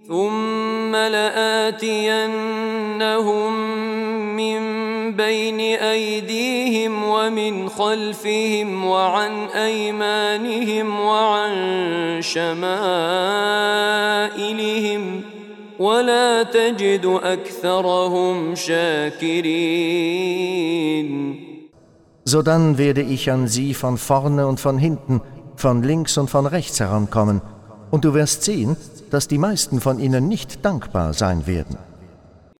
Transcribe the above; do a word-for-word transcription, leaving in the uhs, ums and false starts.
ثم لآتينهم من بين أيديهم ومن خلفهم وعن أيمانهم وعن شمائلهم ولا تجد أكثرهم شاكرين. Sodann werde ich an sie von vorne und von hinten, von links und von rechts herankommen, und du wirst sehen, dass die meisten von ihnen nicht dankbar sein werden.